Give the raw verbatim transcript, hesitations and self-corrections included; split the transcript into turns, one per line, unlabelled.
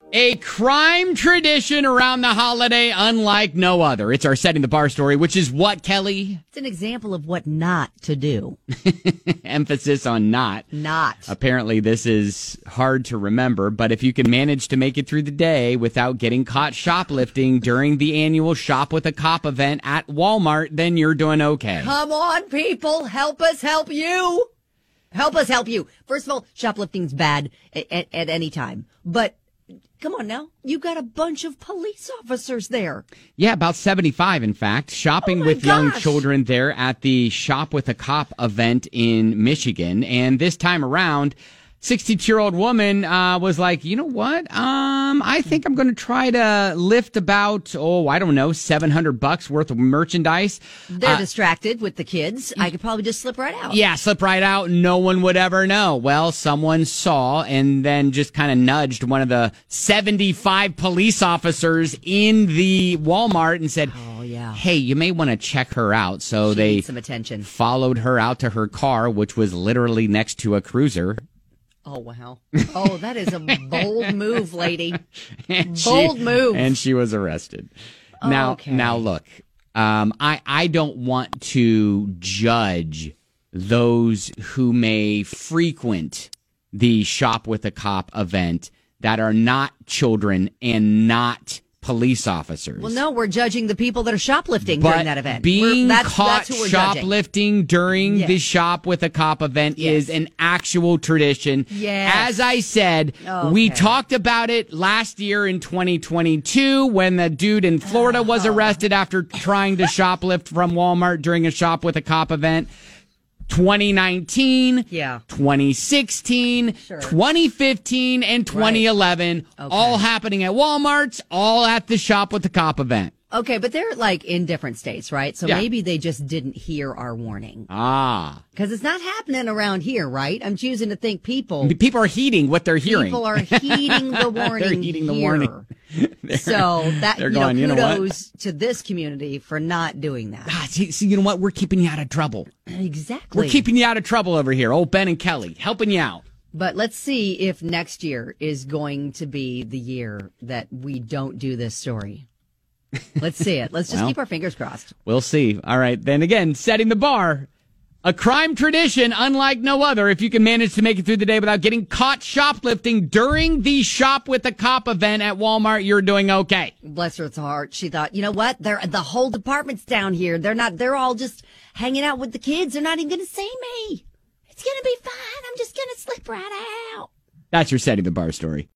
A crime tradition around the holiday unlike no other. It's our Setting the Bar story, which is what, Kelly?
It's an example of what not to do.
Emphasis on not.
Not.
Apparently, this is hard to remember, but if you can manage to make it through the day without getting caught shoplifting during the annual Shop with a Cop event at Walmart, then you're doing okay.
Come on, people. Help us help you. Help us help you. First of all, shoplifting's bad at, at, at any time. But come on now. You've got a bunch of police officers there.
Yeah, about seventy-five, in fact. Shopping
oh
with
gosh.
young children there at the Shop with a Cop event in Michigan. And this time around, sixty-two-year-old woman uh, was like, you know what? Um, I think I'm going to try to lift about, oh, I don't know, seven hundred bucks worth of merchandise.
They're
uh,
distracted with the kids. I could probably just slip right out.
Yeah, slip right out. No one would ever know. Well, someone saw and then just kind of nudged one of the seventy-five police officers in the Walmart and said,
oh, yeah.
Hey, you may want to check her out. So
she
they
needs some attention.
Followed her out to her car, which was literally next to a cruiser.
Oh, wow. Oh, that is a bold move, lady.
and
bold
she,
move.
And she was arrested. Now,
okay.
now look, um, I, I don't want to judge those who may frequent the Shop with a Cop event that are not children and not police officers.
Well, no, we're judging the people that are shoplifting
but
during that event.
Being
that's,
caught
that's who we're
shoplifting during
yes.
the Shop with a Cop event
yes.
is an actual tradition.
Yes.
As I said,
okay.
we talked about it last year in twenty twenty-two when the dude in Florida was arrested after trying to shoplift from Walmart during a Shop with a Cop event. twenty nineteen,
yeah.
twenty sixteen,
sure.
twenty fifteen, and twenty eleven, right.
okay.
all happening at Walmart's, all at the Shop with the Cop event.
Okay, but they're like in different states, right? So
yeah.
maybe they just didn't hear our warning.
Ah.
Because it's not happening around here, right? I'm choosing to think people.
People are heeding what they're hearing.
People are heeding the warning.
They're heeding the
here.
warning.
So that, you
going,
know,
you know
kudos to this community for not doing that.
Ah, see, see, you know what? We're keeping you out of trouble.
Exactly.
We're keeping you out of trouble over here. Old Ben and Kelly, helping you out.
But let's see if next year is going to be the year that we don't do this story. Let's see it. Let's just
well,
keep our fingers crossed.
We'll see. All right. Then again, setting the bar. A crime tradition unlike no other. If you can manage to make it through the day without getting caught shoplifting during the Shop with a Cop event at Walmart, you're doing okay.
Bless her heart. She thought, you know what? They're, the whole department's down here. They're not, they're all just hanging out with the kids. They're not even going to see me. It's going to be fine. I'm just going to slip right out.
That's your Setting the Bar story.